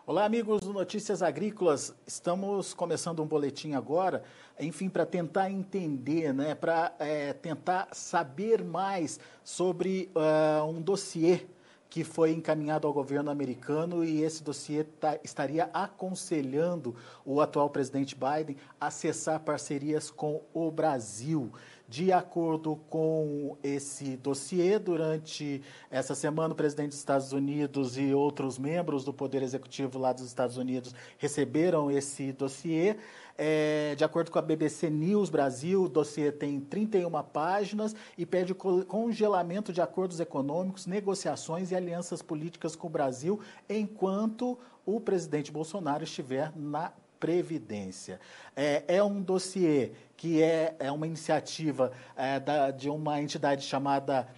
Olá, amigos do Notícias Agrícolas. Estamos começando um boletim agora, enfim, para tentar entender, para tentar saber mais sobre um dossiê que foi encaminhado ao governo americano e esse dossiê estaria aconselhando o atual presidente Biden a cessar parcerias com o Brasil. De acordo com esse dossiê, durante essa semana, o presidente dos Estados Unidos e outros membros do Poder Executivo lá dos Estados Unidos receberam esse dossiê. De acordo com a BBC News Brasil, o dossiê tem 31 páginas e pede congelamento de acordos econômicos, negociações e alianças políticas com o Brasil enquanto o presidente Bolsonaro estiver na Previdência. É um dossiê que é uma iniciativa de uma entidade chamada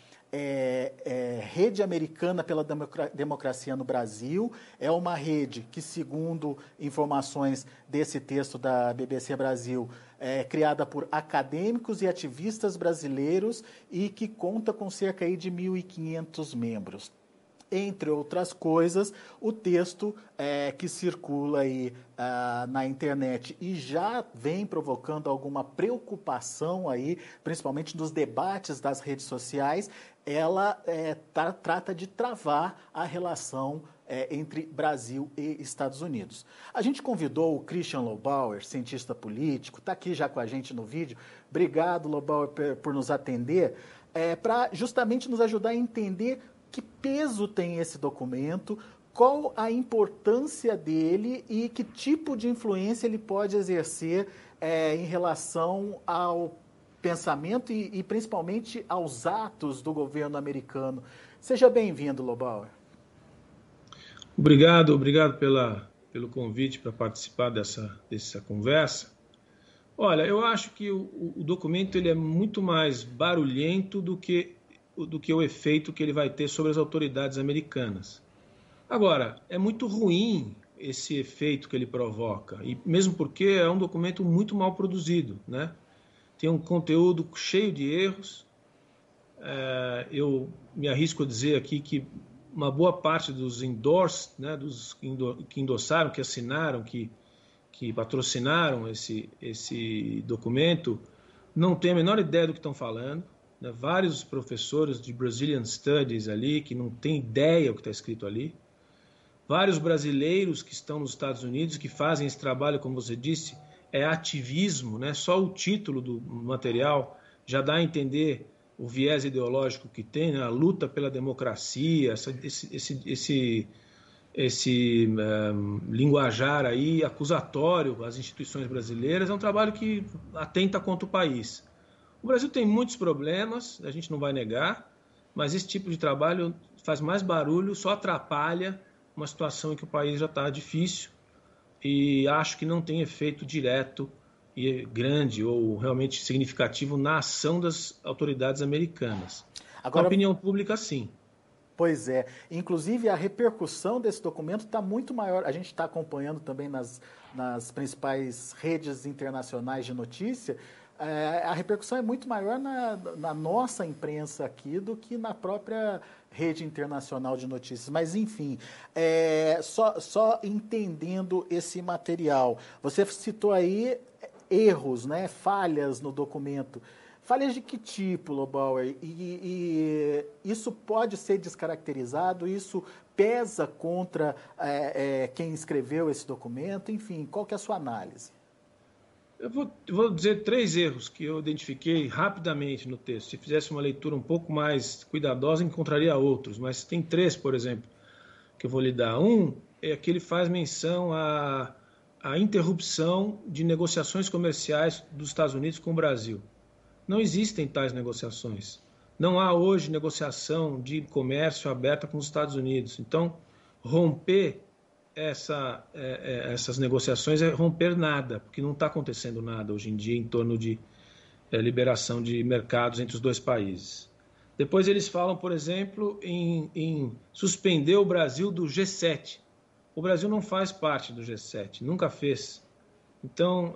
Rede Americana pela Democracia no Brasil. É uma rede que, segundo informações desse texto da BBC Brasil, é criada por acadêmicos e ativistas brasileiros e que conta com cerca aí de 1.500 membros. Entre outras coisas, o texto que circula aí na internet e já vem provocando alguma preocupação aí, principalmente nos debates das redes sociais, ela trata de travar a relação entre Brasil e Estados Unidos. A gente convidou o Christian Lobauer, cientista político, está aqui já com a gente no vídeo. Obrigado, Lobauer, por nos atender, para justamente nos ajudar a entender que peso tem esse documento, qual a importância dele e que tipo de influência ele pode exercer em relação ao pensamento e principalmente aos atos do governo americano. Seja bem-vindo, Lobauer. Obrigado pelo convite para participar dessa conversa. Olha, eu acho que o documento ele é muito mais barulhento do que o efeito que ele vai ter sobre as autoridades americanas. Agora, é muito ruim esse efeito que ele provoca, e mesmo porque é um documento muito mal produzido, né? Tem um conteúdo cheio de erros. Eu me arrisco a dizer aqui que uma boa parte dos endorsed, né, dos que endossaram, que assinaram, que patrocinaram esse documento, não tem a menor ideia do que estão falando. Vários professores de Brazilian Studies ali, que não têm ideia do que está escrito ali. Vários brasileiros que estão nos Estados Unidos, que fazem esse trabalho, como você disse, é ativismo, né? Só o título do material já dá a entender o viés ideológico que tem, né? A luta pela democracia, esse linguajar aí acusatório às instituições brasileiras. É um trabalho que atenta contra o país. O Brasil tem muitos problemas, a gente não vai negar, mas esse tipo de trabalho faz mais barulho, só atrapalha uma situação em que o país já está difícil e acho que não tem efeito direto e grande ou realmente significativo na ação das autoridades americanas. Agora, na opinião pública, sim. Pois é. Inclusive, a repercussão desse documento está muito maior. A gente está acompanhando também nas principais redes internacionais de notícia. A repercussão é muito maior na nossa imprensa aqui do que na própria rede internacional de notícias. Mas, enfim, só entendendo esse material. Você citou aí erros, né, falhas no documento. Falhas de que tipo, Lobauer? E isso pode ser descaracterizado? Isso pesa contra quem escreveu esse documento? Enfim, qual que é a sua análise? Eu vou dizer 3 erros que eu identifiquei rapidamente no texto. Se fizesse uma leitura um pouco mais cuidadosa, encontraria outros, mas tem 3, por exemplo, que eu vou lhe dar. Um é que ele faz menção à interrupção de negociações comerciais dos Estados Unidos com o Brasil. Não existem tais negociações. Não há hoje negociação de comércio aberta com os Estados Unidos. Então, romper essas negociações é romper nada, porque não está acontecendo nada hoje em dia em torno de liberação de mercados entre os dois países. Depois eles falam, por exemplo, em suspender o Brasil do G7. O Brasil não faz parte do G7, nunca fez. Então,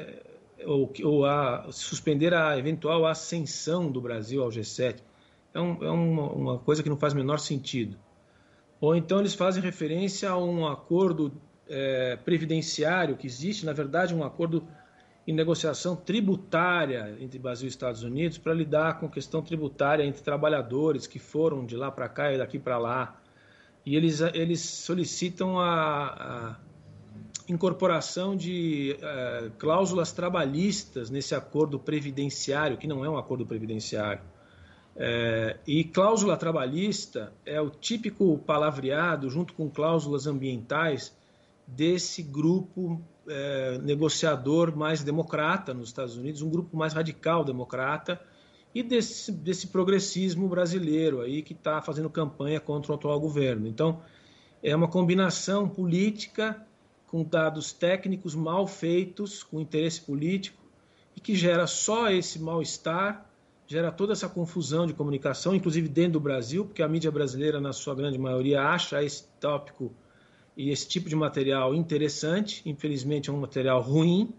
suspender a eventual ascensão do Brasil ao G7 é uma coisa que não faz o menor sentido. Ou então eles fazem referência a um acordo previdenciário que existe, na verdade, um acordo em negociação tributária entre Brasil e Estados Unidos para lidar com questão tributária entre trabalhadores que foram de lá para cá e daqui para lá. E eles solicitam a incorporação de cláusulas trabalhistas nesse acordo previdenciário, que não é um acordo previdenciário. E cláusula trabalhista é o típico palavreado, junto com cláusulas ambientais, desse grupo negociador mais democrata nos Estados Unidos, um grupo mais radical democrata, e desse progressismo brasileiro aí que está fazendo campanha contra o atual governo. Então, é uma combinação política com dados técnicos mal feitos, com interesse político, e que gera só esse mal-estar, gera toda essa confusão de comunicação, inclusive dentro do Brasil, porque a mídia brasileira, na sua grande maioria, acha esse tópico e esse tipo de material interessante. Infelizmente, é um material ruim,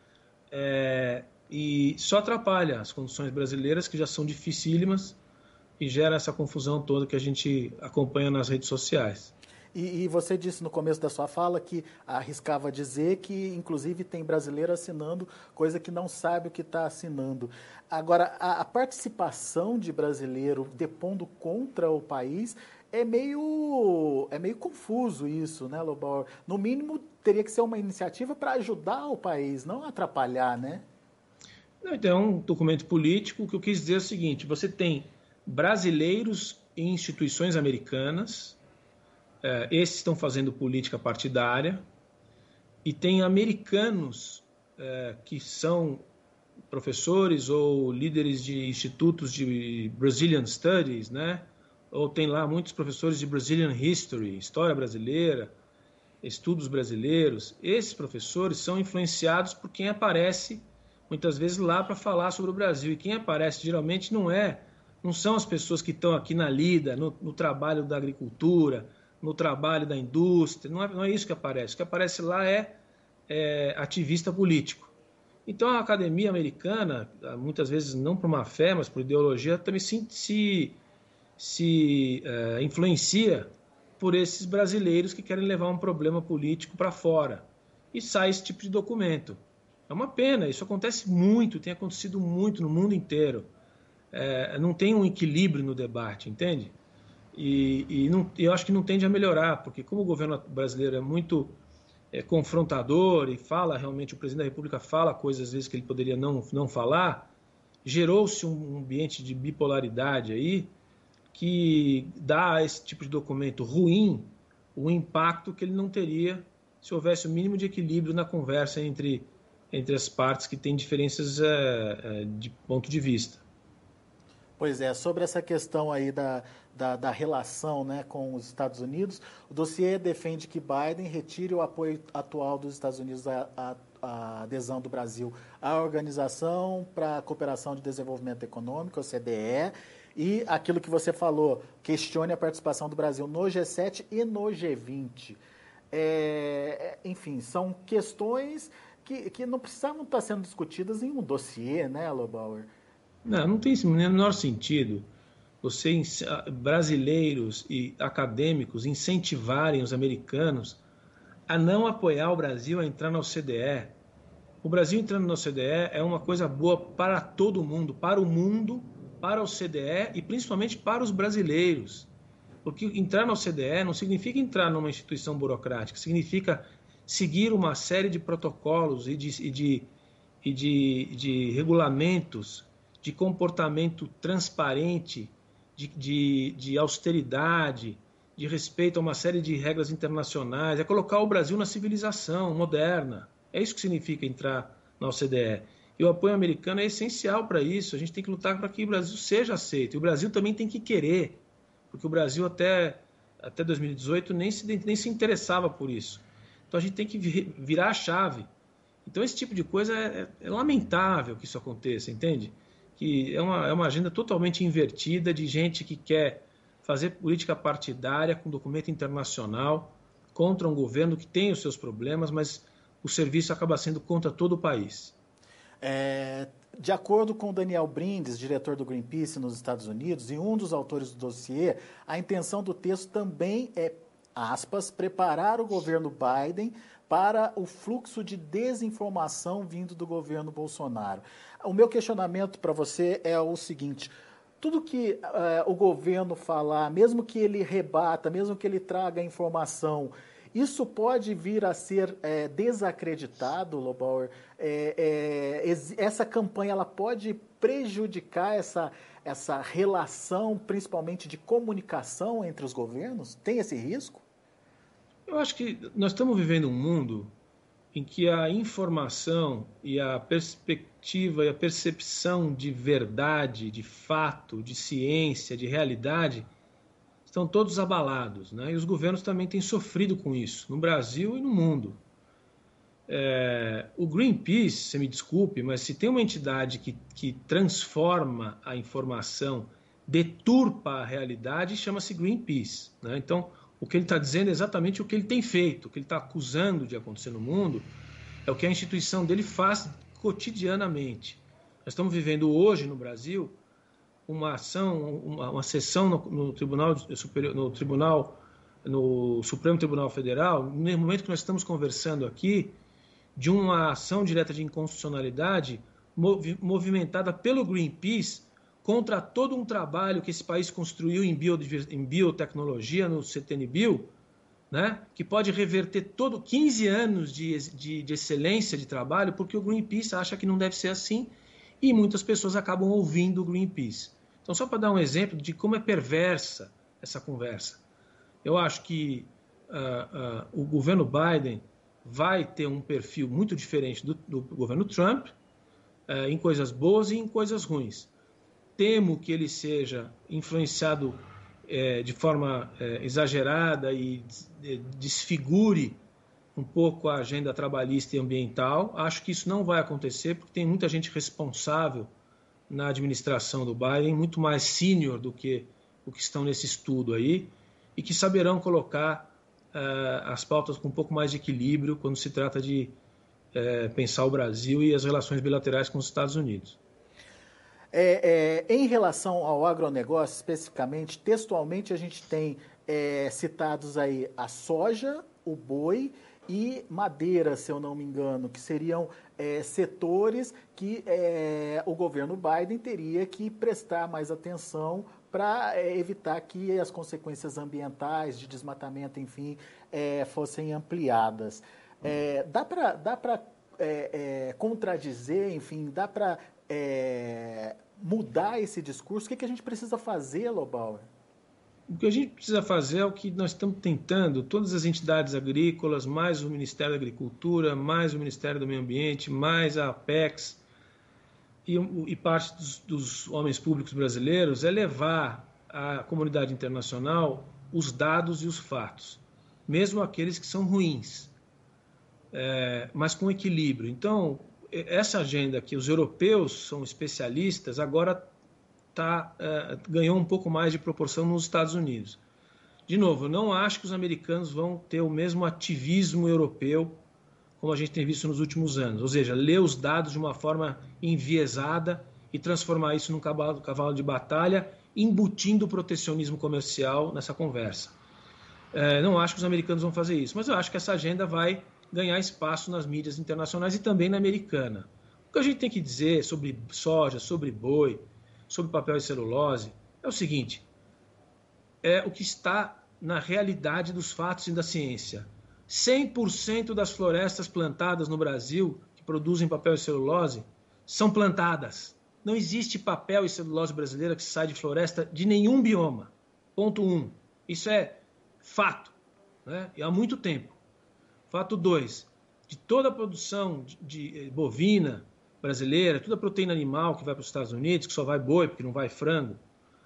e só atrapalha as condições brasileiras, que já são dificílimas, e gera essa confusão toda que a gente acompanha nas redes sociais. E você disse no começo da sua fala que arriscava dizer que, inclusive, tem brasileiro assinando coisa que não sabe o que está assinando. Agora, a participação de brasileiro depondo contra o país é meio confuso isso, né, Lobauer? No mínimo, teria que ser uma iniciativa para ajudar o país, não atrapalhar, né? Então, é um documento político. O que eu quis dizer é o seguinte: você tem brasileiros em instituições americanas, esses estão fazendo política partidária, e tem americanos que são professores ou líderes de institutos de Brazilian Studies, né? Ou tem lá muitos professores de Brazilian History, história brasileira, estudos brasileiros. Esses professores são influenciados por quem aparece muitas vezes lá para falar sobre o Brasil, e quem aparece geralmente não são as pessoas que estão aqui na lida, no trabalho da agricultura, no trabalho da indústria. Não é isso que aparece. O que aparece lá é ativista político. Então a academia americana, muitas vezes não por má fé, mas por ideologia, também se influencia por esses brasileiros que querem levar um problema político para fora. E sai esse tipo de documento. É uma pena, isso acontece muito, tem acontecido muito no mundo inteiro. Não tem um equilíbrio no debate, entende? E eu acho que não tende a melhorar, porque como o governo brasileiro é muito confrontador e fala realmente, o presidente da República fala coisas às vezes que ele poderia não falar, gerou-se um ambiente de bipolaridade aí que dá a esse tipo de documento ruim o impacto que ele não teria se houvesse o mínimo de equilíbrio na conversa entre as partes que têm diferenças de ponto de vista. Pois é, sobre essa questão aí da relação, né, com os Estados Unidos, o dossiê defende que Biden retire o apoio atual dos Estados Unidos à adesão do Brasil à Organização para a Cooperação de Desenvolvimento Econômico, OCDE, e aquilo que você falou, questione a participação do Brasil no G7 e no G20. Enfim, são questões que não precisavam estar sendo discutidas em um dossiê, né, Lobauer? Não tem o menor sentido brasileiros e acadêmicos incentivarem os americanos a não apoiar o Brasil a entrar na OCDE. O Brasil entrando na OCDE é uma coisa boa para todo mundo, para a OCDE e principalmente para os brasileiros. Porque entrar na OCDE não significa entrar numa instituição burocrática, significa seguir uma série de protocolos e de regulamentos de comportamento transparente, de austeridade, de respeito a uma série de regras internacionais, é colocar o Brasil na civilização moderna. É isso que significa entrar na OCDE. E o apoio americano é essencial para isso. A gente tem que lutar para que o Brasil seja aceito. E o Brasil também tem que querer, porque o Brasil até 2018 nem se interessava por isso. Então a gente tem que virar a chave. Então esse tipo de coisa é lamentável que isso aconteça, entende? Que é uma agenda totalmente invertida de gente que quer fazer política partidária com documento internacional contra um governo que tem os seus problemas, mas o serviço acaba sendo contra todo o país. De acordo com Daniel Brindes, diretor do Greenpeace nos Estados Unidos e um dos autores do dossiê, a intenção do texto também é, aspas, preparar o governo Biden para o fluxo de desinformação vindo do governo Bolsonaro. O meu questionamento para você é o seguinte: tudo que o governo falar, mesmo que ele rebata, mesmo que ele traga informação, isso pode vir a ser desacreditado, Lobauer? Essa campanha ela pode prejudicar essa relação, principalmente de comunicação entre os governos? Tem esse risco? Eu acho que nós estamos vivendo um mundo em que a informação e a perspectiva e a percepção de verdade, de fato, de ciência, de realidade, estão todos abalados, né? E os governos também têm sofrido com isso, no Brasil e no mundo. O Greenpeace, você me desculpe, mas se tem uma entidade que transforma a informação, deturpa a realidade, chama-se Greenpeace, né? Então, o que ele está dizendo é exatamente o que ele tem feito, o que ele está acusando de acontecer no mundo, é o que a instituição dele faz cotidianamente. Nós estamos vivendo hoje no Brasil uma ação, uma sessão no Tribunal Superior, no Supremo Tribunal Federal, no momento que nós estamos conversando aqui, de uma ação direta de inconstitucionalidade movimentada pelo Greenpeace contra todo um trabalho que esse país construiu em biotecnologia, no CTN-Bio, né, que pode reverter 15 anos de excelência de trabalho, porque o Greenpeace acha que não deve ser assim, e muitas pessoas acabam ouvindo o Greenpeace. Então, só para dar um exemplo de como é perversa essa conversa, eu acho que o governo Biden vai ter um perfil muito diferente do governo Trump, em coisas boas e em coisas ruins. Temo que ele seja influenciado de forma exagerada e desfigure um pouco a agenda trabalhista e ambiental. Acho que isso não vai acontecer, porque tem muita gente responsável na administração do Biden, muito mais sênior do que o que estão nesse estudo aí, e que saberão colocar as pautas com um pouco mais de equilíbrio quando se trata de pensar o Brasil e as relações bilaterais com os Estados Unidos. Em relação ao agronegócio, especificamente, textualmente, a gente tem citados aí a soja, o boi e madeira, se eu não me engano, que seriam setores que o governo Biden teria que prestar mais atenção para evitar que as consequências ambientais, de desmatamento, enfim, fossem ampliadas. Dá para contradizer, enfim, dá para mudar esse discurso? O que a gente precisa fazer, Lobauer? O que a gente precisa fazer é o que nós estamos tentando, todas as entidades agrícolas, mais o Ministério da Agricultura, mais o Ministério do Meio Ambiente, mais a Apex e parte dos homens públicos brasileiros, é levar à comunidade internacional os dados e os fatos, mesmo aqueles que são ruins, mas com equilíbrio. Então, essa agenda que os europeus são especialistas, agora ganhou um pouco mais de proporção nos Estados Unidos. De novo, eu não acho que os americanos vão ter o mesmo ativismo europeu como a gente tem visto nos últimos anos, ou seja, ler os dados de uma forma enviesada e transformar isso num cavalo de batalha, embutindo o protecionismo comercial nessa conversa. Não acho que os americanos vão fazer isso, mas eu acho que essa agenda vai ganhar espaço nas mídias internacionais e também na americana. O que a gente tem que dizer sobre soja, sobre boi, sobre papel e celulose, é o seguinte: é o que está na realidade dos fatos e da ciência. 100% das florestas plantadas no Brasil, que produzem papel e celulose, são plantadas. Não existe papel e celulose brasileira que sai de floresta de nenhum bioma. Ponto 1. Isso é fato, né? E há muito tempo. Fato 2. De toda a produção de bovina brasileira, toda a proteína animal que vai para os Estados Unidos, que só vai boi, porque não vai frango,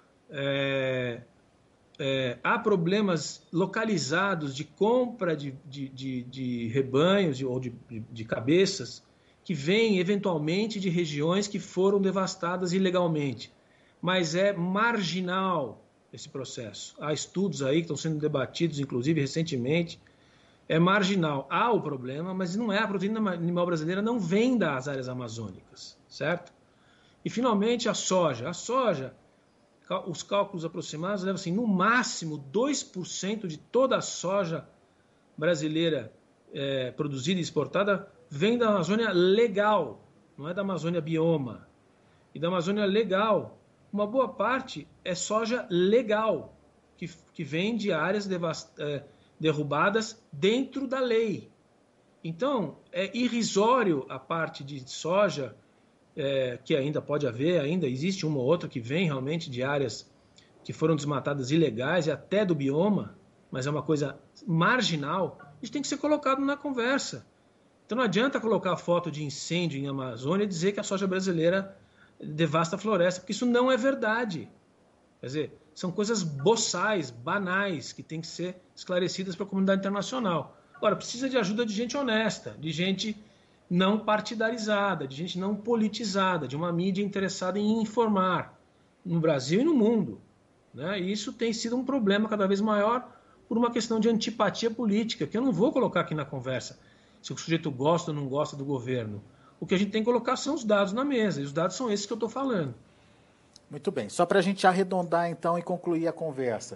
há problemas localizados de compra de rebanhos ou de cabeças que vêm eventualmente de regiões que foram devastadas ilegalmente. Mas é marginal esse processo. Há estudos aí que estão sendo debatidos, inclusive recentemente. É marginal. Há o problema, mas não é, a proteína animal brasileira não vem das áreas amazônicas, certo? E, finalmente, a soja. A soja, os cálculos aproximados levam assim, no máximo 2% de toda a soja brasileira produzida e exportada vem da Amazônia legal, não é da Amazônia bioma. E da Amazônia legal, uma boa parte é soja legal, que vem de áreas derrubadas dentro da lei. Então, é irrisório a parte de soja, que ainda pode haver, ainda existe uma ou outra que vem realmente de áreas que foram desmatadas ilegais e até do bioma, mas é uma coisa marginal, isso tem que ser colocado na conversa. Então não adianta colocar foto de incêndio em Amazônia e dizer que a soja brasileira devasta a floresta, porque isso não é verdade. Quer dizer, são coisas boçais, banais, que têm que ser esclarecidas para a comunidade internacional. Agora, precisa de ajuda de gente honesta, de gente não partidarizada, de gente não politizada, de uma mídia interessada em informar no Brasil e no mundo. Né? E isso tem sido um problema cada vez maior por uma questão de antipatia política, que eu não vou colocar aqui na conversa se o sujeito gosta ou não gosta do governo. O que a gente tem que colocar são os dados na mesa, e os dados são esses que eu estou falando. Muito bem. Só para a gente arredondar, então, e concluir a conversa.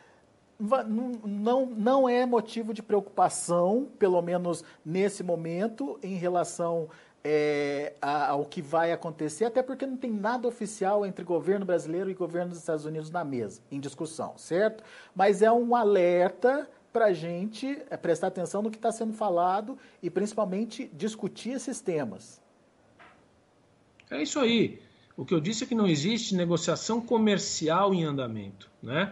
Não é motivo de preocupação, pelo menos nesse momento, em relação ao que vai acontecer, até porque não tem nada oficial entre governo brasileiro e governo dos Estados Unidos na mesa, em discussão, certo? Mas é um alerta para a gente prestar atenção no que está sendo falado e, principalmente, discutir esses temas. É isso aí. O que eu disse é que não existe negociação comercial em andamento, né?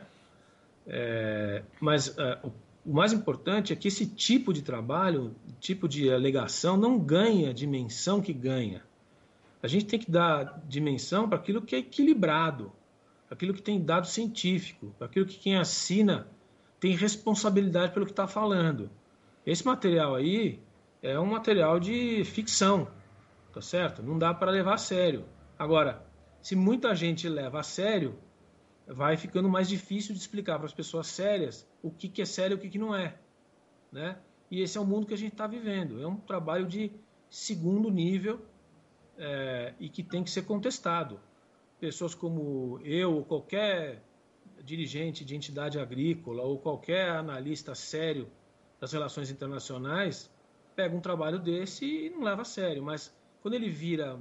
Mas o mais importante é que esse tipo de trabalho, tipo de alegação, não ganha a dimensão que ganha. A gente tem que dar dimensão para aquilo que é equilibrado, para aquilo que tem dado científico, para aquilo que quem assina tem responsabilidade pelo que está falando. Esse material aí é um material de ficção, tá certo? Não dá para levar a sério. Agora, se muita gente leva a sério, vai ficando mais difícil de explicar para as pessoas sérias o que é sério e o que não é, né? E esse é o mundo que a gente está vivendo. É um trabalho de segundo nível e que tem que ser contestado. Pessoas como eu ou qualquer dirigente de entidade agrícola ou qualquer analista sério das relações internacionais pega um trabalho desse e não leva a sério. Mas quando ele vira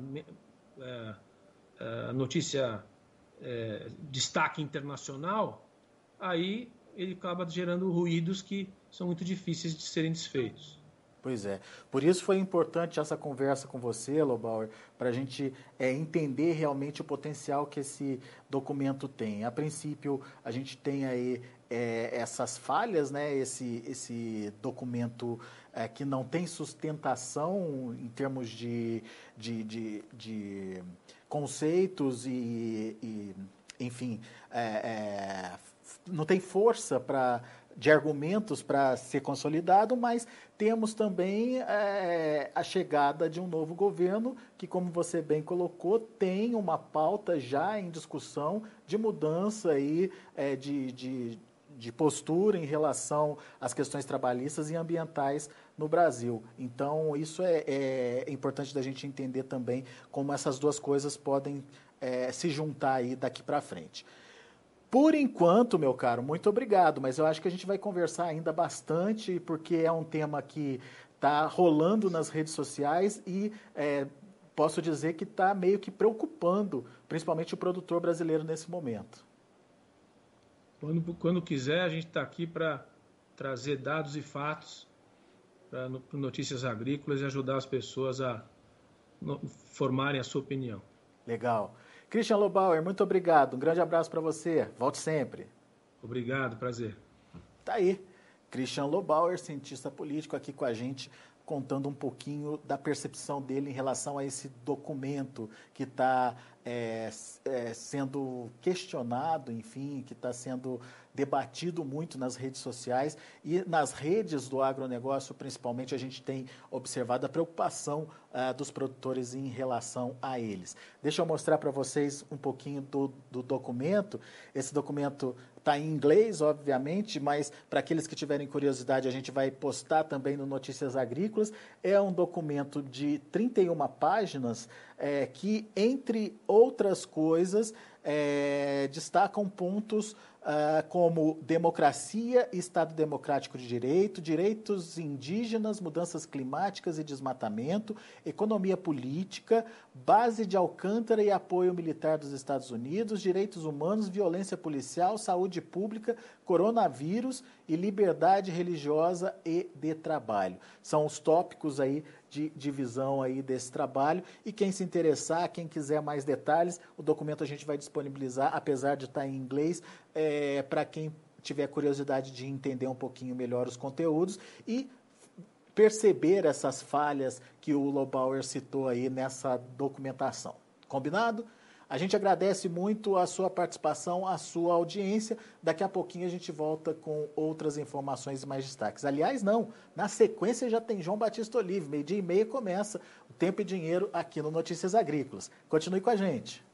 notícia destaque internacional, aí ele acaba gerando ruídos que são muito difíceis de serem desfeitos. Pois é. Por isso foi importante essa conversa com você, Lobauer, para a gente entender realmente o potencial que esse documento tem. A princípio, a gente tem aí essas falhas, né? Esse documento que não tem sustentação em termos de conceitos enfim, não tem força de argumentos para ser consolidado, mas temos também a chegada de um novo governo que, como você bem colocou, tem uma pauta já em discussão de mudança aí, de postura em relação às questões trabalhistas e ambientais no Brasil. Então, isso é importante da gente entender também como essas duas coisas podem se juntar aí daqui para frente. Por enquanto, meu caro, muito obrigado, mas eu acho que a gente vai conversar ainda bastante, porque é um tema que está rolando nas redes sociais e posso dizer que está meio que preocupando, principalmente o produtor brasileiro nesse momento. Quando quiser, a gente está aqui para trazer dados e fatos para Notícias Agrícolas e ajudar as pessoas a formarem a sua opinião. Legal. Christian Lobauer, muito obrigado. Um grande abraço para você. Volte sempre. Obrigado, prazer. Tá aí. Christian Lobauer, cientista político, aqui com a gente, contando um pouquinho da percepção dele em relação a esse documento que está sendo questionado, enfim, que está sendo debatido muito nas redes sociais e nas redes do agronegócio, principalmente, a gente tem observado a preocupação dos produtores em relação a eles. Deixa eu mostrar para vocês um pouquinho do documento. Esse documento está em inglês, obviamente, mas para aqueles que tiverem curiosidade, a gente vai postar também no Notícias Agrícolas. É um documento de 31 páginas, que, entre outras coisas, destacam pontos como democracia, Estado democrático de direito, direitos indígenas, mudanças climáticas e desmatamento, economia política, base de Alcântara e apoio militar dos Estados Unidos, direitos humanos, violência policial, saúde pública, coronavírus e liberdade religiosa e de trabalho. São os tópicos aí de divisão aí desse trabalho, e quem se interessar, quem quiser mais detalhes, o documento a gente vai disponibilizar, apesar de estar em inglês, para quem tiver curiosidade de entender um pouquinho melhor os conteúdos e perceber essas falhas que o Lobauer citou aí nessa documentação. Combinado? A gente agradece muito a sua participação, a sua audiência. Daqui a pouquinho a gente volta com outras informações e mais destaques. Aliás, não, na sequência já tem João Batista Olive, 12:30 começa o Tempo e Dinheiro aqui no Notícias Agrícolas. Continue com a gente.